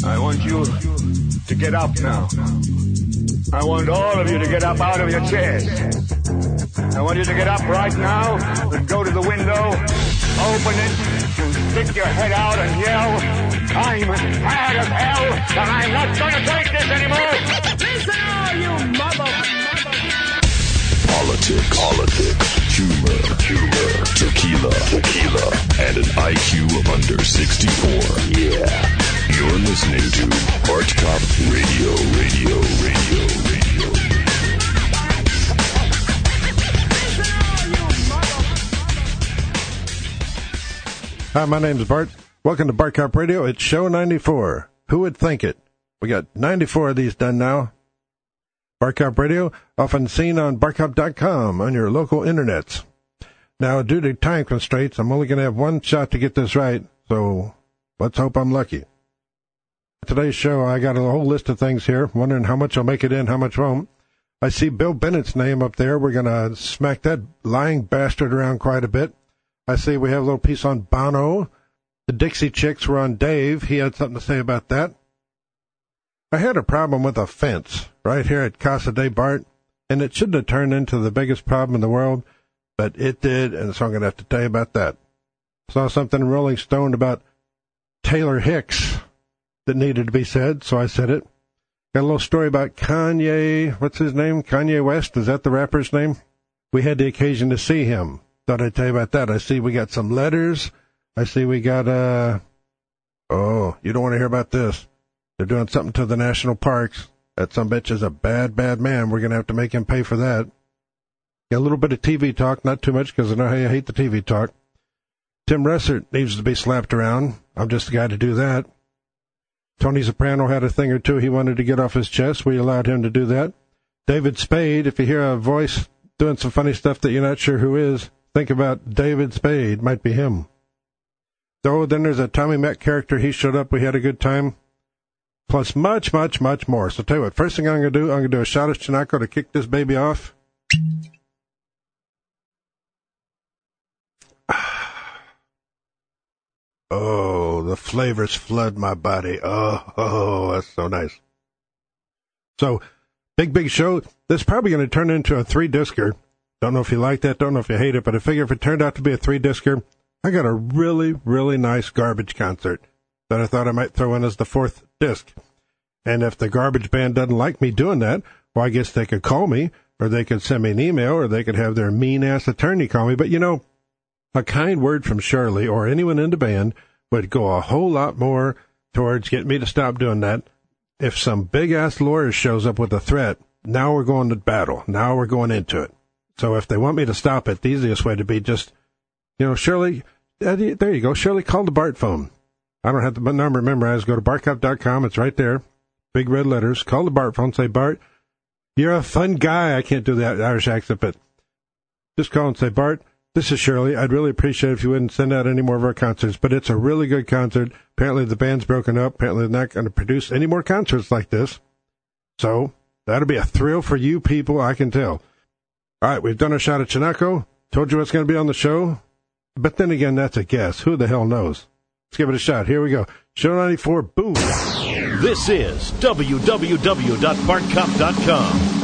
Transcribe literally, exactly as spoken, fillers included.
I want you to get up now. I want all of you to get up out of your chairs. I want you to get up right now and go to the window, open it, and stick your head out and yell, I'm mad as hell, and I'm not going to take this anymore. Listen, all you mother... Politics, politics, humor, humor, tequila, tequila, and an I Q of under sixty-four. Yeah. You're listening to Bart Cop Radio, Radio, Radio, Radio. Hi, my name is Bart. Welcome to Bart Cop Radio. It's show ninety-four. Who would think it? We got ninety-four of these done now. Bart Cop Radio, often seen on bart cop dot com on your local internets. Now, due to time constraints, I'm only going to have one shot to get this right, so let's hope I'm lucky. Today's show, I got a whole list of things here, wondering how much I'll make it in, how much won't. I see Bill Bennett's name up there. We're going to smack that lying bastard around quite a bit. I see we have a little piece on Bono. The Dixie Chicks were on Dave. He had something to say about that. I had a problem with a fence right here at Casa de Bart, and it shouldn't have turned into the biggest problem in the world, but it did, and so I'm going to have to tell you about that. Saw something in Rolling Stone about Taylor Hicks that needed to be said, so I said it. Got a little story about Kanye, what's his name? Kanye West, is that the rapper's name? We had the occasion to see him. Thought I'd tell you about that. I see we got some letters. I see we got, uh, oh, you don't want to hear about this. They're doing something to the national parks. That some bitch is a bad, bad man. We're going to have to make him pay for that. Got a little bit of T V talk, not too much because I know how you hate the T V talk. Tim Russert needs to be slapped around. I'm just the guy to do that. Tony Soprano had a thing or two he wanted to get off his chest. We allowed him to do that. David Spade, if you hear a voice doing some funny stuff that you're not sure who is, think about David Spade. Might be him. So then there's a Tommy Mac character. He showed up. We had a good time. Plus much, much, much more. So tell you what, first thing I'm going to do, I'm going to do a shot of Chinaco to kick this baby off. Oh, the flavors flood my body. Oh, oh, that's so nice. So, big, big show. This is probably going to turn into a three-discer. Don't know if you like that, don't know if you hate it, but I figure if it turned out to be a three-discer, I got a really, really nice garbage concert that I thought I might throw in as the fourth disc. And if the garbage band doesn't like me doing that, well, I guess they could call me, or they could send me an email, or they could have their mean-ass attorney call me. But, you know, a kind word from Shirley or anyone in the band would go a whole lot more towards getting me to stop doing that. If some big-ass lawyer shows up with a threat, now we're going to battle. Now we're going into it. So if they want me to stop it, the easiest way to be just, you know, Shirley, there you go. Shirley, call the Bart phone. I don't have the number memorized. Go to bart cop dot com. It's right there. Big red letters. Call the Bart phone. Say, Bart, you're a fun guy. I can't do that Irish accent, but just call and say, Bart, this is Shirley. I'd really appreciate it if you wouldn't send out any more of our concerts, but it's a really good concert. Apparently the band's broken up. Apparently they're not going to produce any more concerts like this. So that'll be a thrill for you people, I can tell. All right, we've done our shot at Chinaco. Told you what's going to be on the show. But then again, that's a guess. Who the hell knows? Let's give it a shot. Here we go. Show ninety-four, boom. This is w w w dot bart cop dot com.